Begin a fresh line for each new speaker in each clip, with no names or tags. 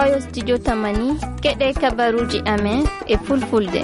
fayo studio tamani keɗe kabaruji amen e fulfulde.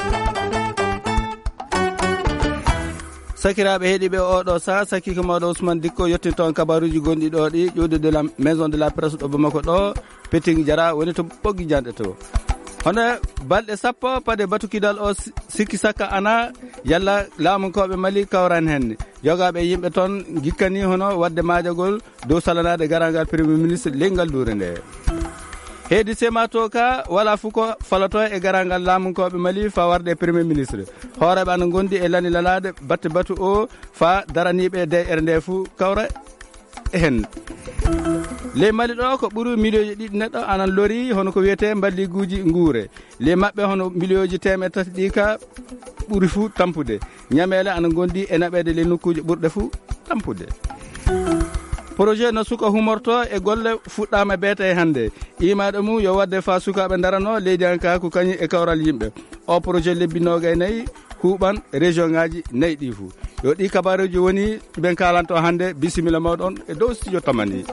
sakiraɓe heeɗiɓe oɗo saha sakiko mawɗo Ousmane Dikko yettinton kabaruji gonɗi ɗo ɗi ƴewde de la maison de la presse ɗo Bamako ɗo Peting Diara woni to ɓoggi janɗe to. hono balɗe 10 paade batukidal o sikki sakka ana yalla laamunkoɓe Mali kawran hen jogaɓe yimɓe toon gikkani hono wadde maajagol dow salanade garangal premier ministre leygal duure nde. heedi sema to ka wala fuko falato e garangal laamunkoɓe Mali fa warde premier ministre hooreɓe ana gondi e lani lalade batte batu o fa daraniɓe DR nde fu kawra hen. les Mali ɗo ko ɓuuri million ɗiɗi neɗɗo anan lori hono ko wiyete mballiguji nguure les mabɓe hono million ji 300 ɗi ka ɓuuri fu tampude ñamele ana gondi e naɓede les nokkuji ɓurɗe fu tampude. projet no suka humorto e golle fuɗɗama beete hande imaɗo mum yo wadde fa sukaɓe darano leydi an ka ko kañum e kawral yimɓe o projet lebbinoga e nayyi huuɓan région ngaji nayyi ɗi fuu yo ɗi kabaruji woni ɓen kalanto hande bisimilla mawɗon e dow studio tamani.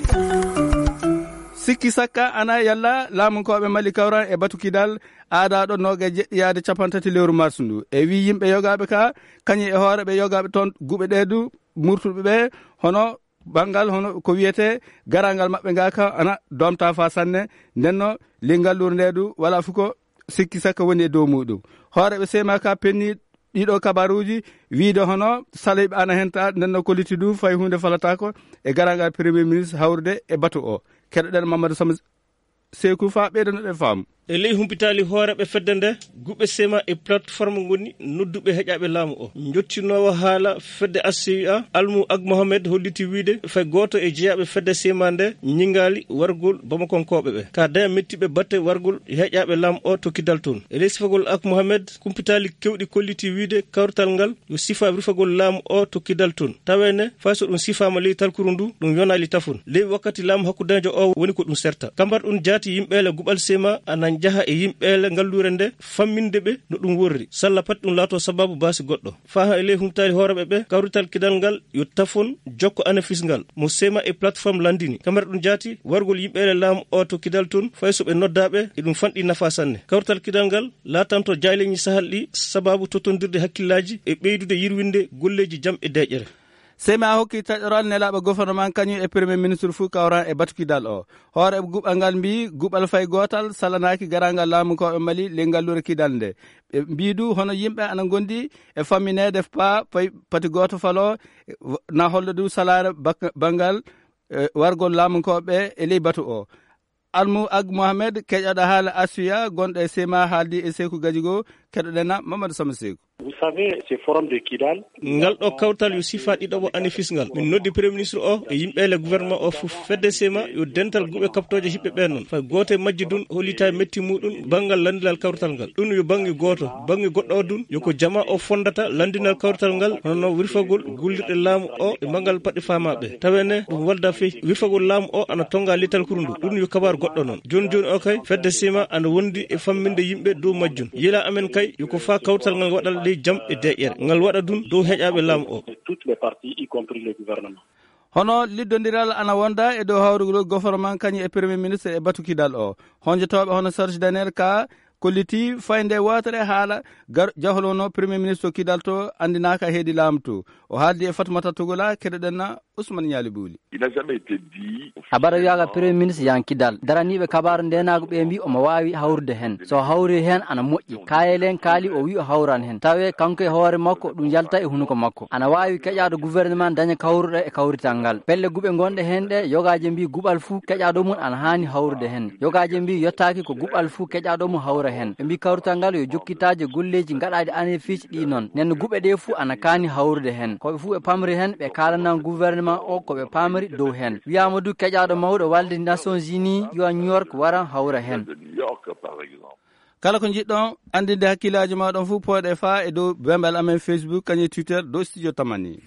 sikki sakka ana yalla laamunkoɓe Mali kawran e batukidal aadaɗo noga jeɗɗiyade 30 lewru mars ndu e wi yimɓe yogaɓe ka kañum e hooreɓe yogaɓe toon guɓe ɗedu murtuɓe ɓe hono bangal hono ko wiyete garangal mabɓe ngaka ana domta fa sanne ndenno lingal lur ndedu wala fuko sikki sakka woni e dow muɗum hooreɓe sema ka penni ɗiɗo kabaruji wiide hono saliɓe ana henta ndenno koliti du fay hunde falatako e garangal premier ministre hawrude e batu o keɗoɗen Mamadou Sama Sekou fa ɓeydanoɗen faamu
e ley humpitali hooreɓe fedde nde guɓe sema e plateforme goni nodduɓe heƴaɓe laamu o jottinowo haala fedde ACA Almou Ag Mohamed holliti wiide fay goto e jeeyaɓe fedde sema nde ñingali wargol Bamakonkoɓe ɓe ka daya mettiɓe batte wargol heƴaɓe laamu o to kidal toon e ley sifagol Ag Mohamed humpitali kewɗi kolliti wiide kawrital ngal yo sifa rifagol laamu o to kidal toon tawene fay so ɗum sifama ley talkuru ndu ɗum yonali tafon ley wakkati laamu hakkudajo o woni ko ɗum serta kambar ɗum jaati yimɓele guɓal sema ana jaha e yimɓele ngallure nde famminde ɓe no ɗum worri salla pat ɗum laato sababu baasi goɗɗo faha e ley humtali hooreɓe ɓe kawrital kidal ngal yo tafon jokko anafis ngal mo sema e plateforme landini kamara ɗum jaati wargol yimɓele laamu o to kidal toon fay so ɓe noddaɓe e ɗum fanɗi nafa sanne kawrital kidal ngal latanto jayleñi sahal ɗi sababu totondirde hakkillaji e ɓeydude yirwinde golleji jaam e deƴƴere.
sema hokki taƴoral nelaɓe gouvernement kañum e premier ministre fou kawran e batukidal o hooreɓe guɓal ngal mbi guɓal fay gotal salanaki garangal laamukoɓe Mali lengal lure kidal nde ɓe mbidu hono yimɓe ana gondi e famminede pati goto falo na hollodu salare bangal wargol laamukoɓe e ley batu o. Almou Ag Mohamed keƴaɗo haala ACA gonɗo e sema haaldi e Sekou Gadjigo keɗoɗena Mamadou Sama Sekou.
Vous savez, ce forum de Kidal
ngal ɗo kawtal yo sifa ɗiɗoɓo anifis ngal min noddi premier ministre o e yimɓele gouvernement o fof fedde sema yo dental guɓe kaptoje hiɓɓe ɓen noon fay goto e majji dun hollita metti muɗum banggal landinal kawrital ngal ɗum yo banggue goto banggue goɗɗo o dun yoko jama o fondata landinal kawrital ngal hono wirfagol gullirɗe laamu o e banggal paɗɗe famaɓe tawene ɗum walda feyi wirfagol laamu o ana tonga lital kurundu ɗum yo kabaru goɗɗo noon joni o kay fedde sema ana wondi e famminde yimɓe dow majjum yila amen kay yoko fa kawrital ngal waɗal ley jaam e deƴƴere ngal waɗa dun dow heƴaɓe laamu o
toutes les parties y compris le gouvernement.
hono liddodiral ana wonda e dow hawrugol gouvernement kañum e premier ministre e batukidal o honjotoɓe hono Serge Daniel ka kolliti fayde wotere haala jaholono premier ministre kidal to andinaka heedi laamu to o haaldi e Fatoumata Togola keɗoɗenna Ousmane Niali Bouli.
habara wiyaga premier ministre yan kidal daraniɓe kabaru ndenago ɓe mbi omo wawi hawrude hen so hawri hen ana moƴƴi kayelen kaali o wi o hawran hen tawe kanko e hoore makko ɗum yalta e hunuko makko ana wawi keƴado gouvernement daña kawruɗe e kawrital ngal pelle guɓe gonɗe hen ɗe yogaje mbi guɓal fuu keƴaɗo mum ana hani hawrude hen yogaje mbi yettaki ko guɓal fuu keƴaɗo mum hawra hen ɓe mbi kawrital ngal yo jokkitaje golleji gaɗaɗe anéfice ɗi noon nen guɓe ɗe fuu ana kani hawrude hen koɓe fuu ɓe pamri hen ɓe kalana gouvernement o koɓe pamri dow hen wiyama du keƴaɗo mawɗo walde Nations Unies yo New York waran hawra hen.
kala ko jiɗɗon andinde hakkillaji maɗon fuu poɗe fa e dow bembal amen Facebook kañum Twitter dow studio tamani.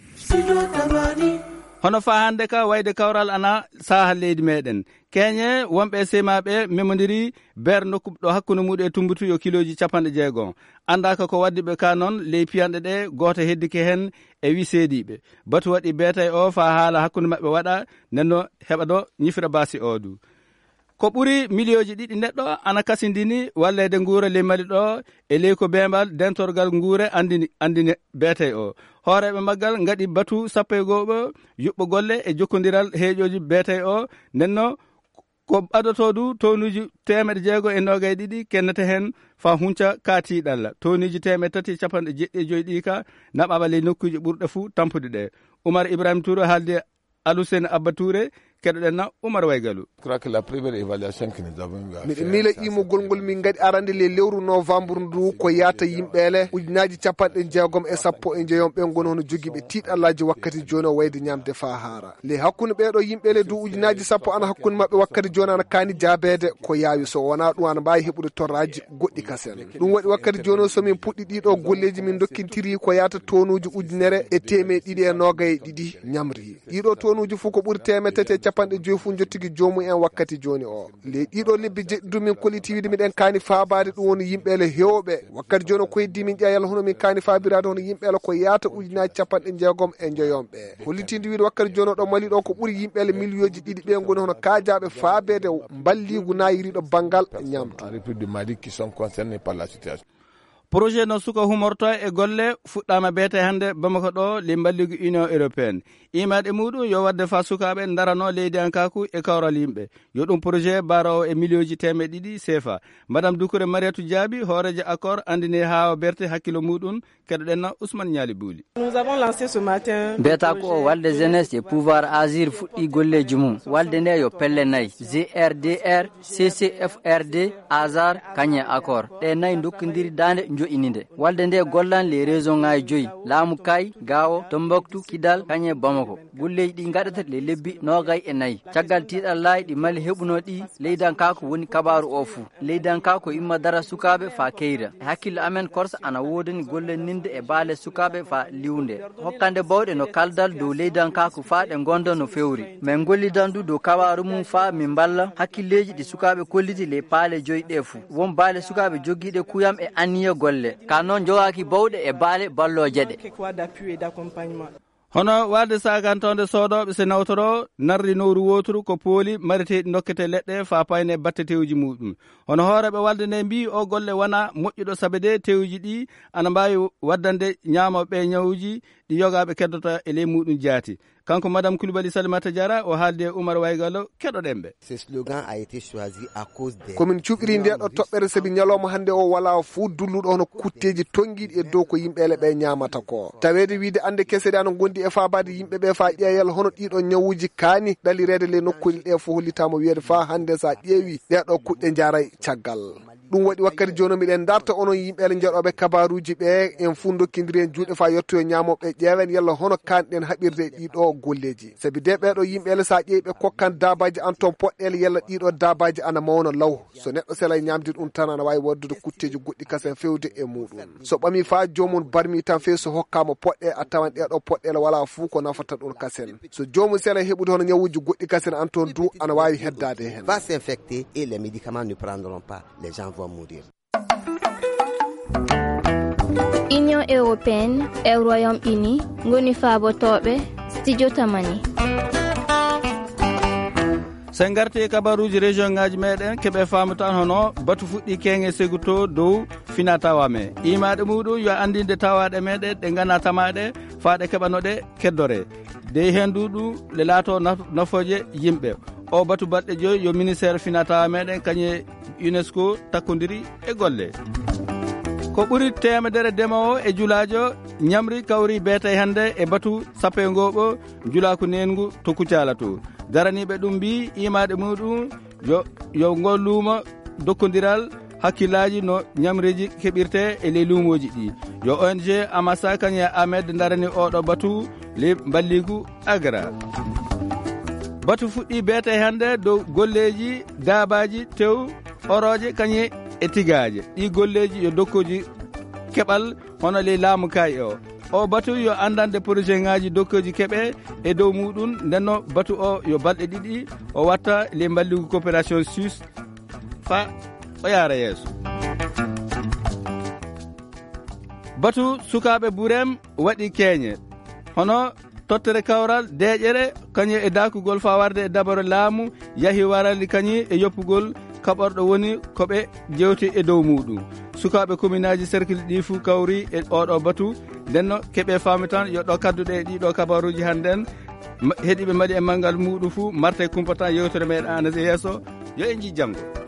hono fa hande ka wayde kawral ana saha leydi meɗen keñe wonɓe semaɓe memodiri ber nokku ɗo hakkude muɗum e tumbutu yo kiloji 60 andaka ko waddi ɓe ka noon ley piyanɗe ɗe goto heddike hen e wi seediɓe batu waɗi beetay o fa haala hakkude mabɓe waɗa nenno heɓa ɗo ñifira basi o du ko ɓuri milioji ɗiɗi neɗɗo ana kasindini wallede nguura ley Mali ɗo e ley ko bembal dentorgal nguure andini beete o hooreɓe maggal gaɗi batu 19 yuɓɓo golle e jokkodiral heeƴoji beete o nenno ko ɓadoto du tonuji 692 kennete hen fa hunca kaatiɗalla toniji 395 ɗi ka naɓaɓa ley nokkuji ɓurɗe fuu tampude ɗe Oumar Ibrahima Touré haalde Alusene Abba Touré keɗoɗenna Oumar Waygalu.
miɗen miila imugol ngol min gaɗi arande le lewru novembre ndu ko yata yimɓeele 1,60 ɓe goni hono jogiiɓe tiiɗallaji wakkati joni o wayde ñamde fa haara le hakkude ɓeɗo yimɓeele du 10 ana hakkude mabɓe wakkati joni ana kaani jaabede ko yaawi so wona ɗum ana mbawi heɓude torraji goɗɗi kasen ɗum waɗi wakkati joni o somin puɗɗi ɗiɗo golleji min dokkintiri ko yata tonuji 1,220 ñamri ɗiɗo tonuji fuu ko ɓuuri 350 fu jottigi jomum en wakkati joni o le ɗiɗo lebbi jeɗɗiɗu min kolitiwide miɗen kaani faabade ɗum woni yimɓeele hewɓe wakkati joni ko heddi min ƴeyal hono min kaani faabirade hono yimɓeele ko yaata 1,60 hollitide wiide wakkati joni ɗo Mali ɗo ko ɓuuri yimɓeele millioji ɗiɗi ɓe goni hono kaajaɓe faabede balligu nayiriɗo banggal ñamdu.
projet no suka humorto e golle fuɗɗama beete hande Bamako ɗo le balligu Union Européenne imaɗe muɗum yo wadde fa sukaɓe darano leydi ankaku e kawral yimɓe yo ɗum projet barawo e millioji 200 CFA madame Doucouré Mariatou Diaby hoorejo accord andine ha berte hakkilo muɗum keɗoɗenna Ousmane Niali Bouli.
mbiyata ko o walde jeunesse e pouvoir agir fuɗɗi golleji mum walde nde yo pelle nayyi GRDR CCFRD ASAR kañe accord ɗe nayyi dokkodiri dande joƴininde walde nde gollan les régions ngaji 5 laamu kay Gao Tombouctou Kidal kañe Bamako golleji ɗi gaɗata le lebbi 24 caggal tiiɗallaji ɗi Mali heɓuno ɗi leydankako woni kabaru o fuu leydankako imma dara sukaɓe fa keyra hakkille amen korsa ana wodani gollenninde e baale sukaɓe fa liwde hokkande bawɗe no kaldal dow leydankako fa ɗe gonda no fewri min gollidandu dow kabaru mum fa min balla hakkilleji ɗi sukaɓe kolliti le paale 5 ɗe fuu won baale sukaɓe jogguiɗe kuyam e anniya golle ka noon jogaki bawɗe e baale balloje ɗe
hono walde sagantonde sodoɓe se nawtoro narri nowru woturu ko pooli mariteɗi dokkete leɗɗe fa payne batte tewji muɗum hono hooreɓe walde nde mbi o golle wona moƴƴuɗo sabe de tewji ɗi ana mbawi waddande ñamoɓe ñawuji ɗi yogaɓe keddota e ley muɗum jaati kanko madame Coulibaly Salimata Diarra o haalde Oumar Waygallo keɗoɗenɓe
komin cuɓiri ndeɗo toɓɓere saabi ñalawma hande o wala fuu dulluɗo hono kutteji tonguiɗi e dow ko yimɓeele ɓe ñamata ko tawede wiide ande kesede ana gondi e fabade yimɓeɓe fa ƴeeyal hono ɗiɗo ñawuji kaani ɗalirede le nokkuji ɗe fo hollitama wiyede fa hande sa ƴeewi ɗeɗo kuɗɗe jaaray caggal ɗum waɗi wakkati joni miɗen darta onon yimɓeele jeeɗoɓe kabaruji ɓe en fuu dokkidiri en juuɗe fa yettoyo ñamoɓe ƴeewen yalla hono kanɗen haɓirde ɗiɗo golleji saabi de ɓeɗo yimɓeele sa ƴeewi ɓe kokkan dabaji an toon poɗɗele yalla ɗiɗo dabaji ana mawna law so neɗɗo sela ñamdi ɗum tan ana wawi waddude kutteji goɗɗi kasen fewde e muɗum so ɓami fa jomum barmi tan fe so hokkama poɗɗe a tawan ɗeɗo poɗɗele wala fuu ko nafata ɗum kasen so jomum sela heɓude hono ñawuji goɗɗi kasen an toon du ana wawi heddade hen
va s'infecter et les médicaments ne prendront pas les gens vont mourir.
Union Européenne e Royaume-Uni ngoni faabotoɓe studio tamani
sen garti kabaruji région ngaji meɗen keɓe famatan hono batu fuɗɗi kenge seguto dow fina tawa me imaɗe muɗum yo andinde tawaɗe meɗen ɗe gana tamaɗe faaɗe keɓanoɗe keddore dey hen duɗum le laato nafoje yimɓe o batu balɗe 5 yo ministére fina tawa meɗen kañe UNESCO takkodiri e golle ko ɓuri temedere demowo e julajo ñamri kawri beetay hande e batu sappe ngoɓo julaku nengu to Kucala to daraniɓe ɗum mbi imaɗe muɗum yo ngol luuma dokkodiral hakkillaji no ñamriji keɓirte e ley luumoji ɗi yo ONG Amasa kañe Ahmed darani oɗo batu le balligu Agra batu fuɗɗi beetay hande dow golleji dabaji tew oroje kañe e tigaje ɗi golleji yo dokkoji keɓal hono ley laamu kay o batu yo andande projet ngaji dokkoji keɓe e dow muɗum ndenno batu o yo balɗe 2 o watta le balligu coopération suisse fa o yaara yeeso batu sukaɓe ɓuurem waɗi keñe hono tottere kawral deƴere kañum e dakugol fa warde e dabaro laamu yahi warali kañum e yoppugol kaɓorɗo woni koɓe jewti e dow muɗum sukaɓe commune aji cercle ɗi fuu kawri e oɗo batu ndenno keeɓe faami tan yo ɗo kadduɗe e ɗiɗo kabaruji hannden heeɗiɓe mbaɗi e manggal muɗum fuu marte kumpatan yewtere meɗen anas e yesso yo en jii janggo.